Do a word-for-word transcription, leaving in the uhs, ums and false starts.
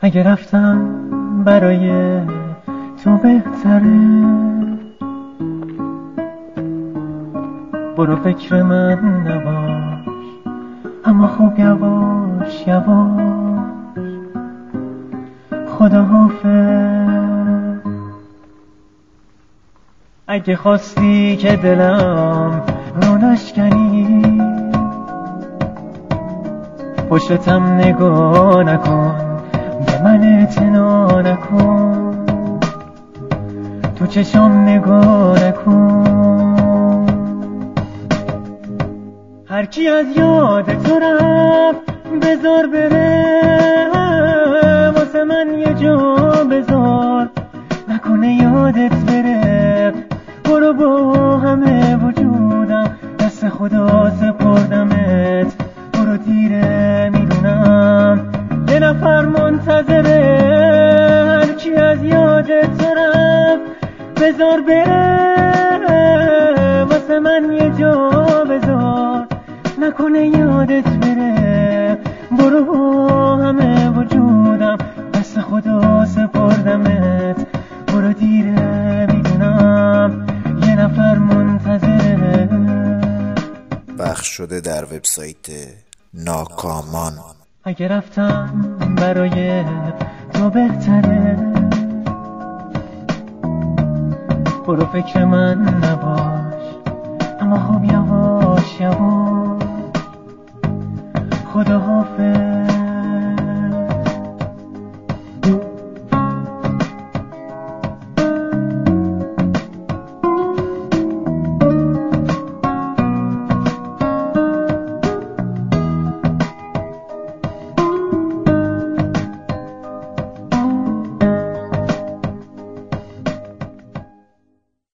اگه رفتم برای تو بهتره، برو فکر من نباش، اما خوب یواش یواش خدا حافظ. اگه خواستی که دلم رو نشکنی، پشتم نگاه نکن، به من اعتنا نکن، تو چشم نگاه نکن. هر کی از یاد تو رفت بذار بره، واسه من یه جا بذار، نکنه یادت بره. برو با همه وجودم، دست خدا سپردمت، برو دیره میدونم یه نفر منتظره. هر کی از یادت تو رفت بذار بره، واسه من یه جا بذار، نکنه یادت بره. برو با همه وجودم، دست خدا سپردمت، برو دیره میدونم یه نفر منتظره. پخش شده در وبسایت ناکامان. اگه رفتم برای تو بهتره، برو فکر من نباش، اما خوب یواش یواش خدا حافظ.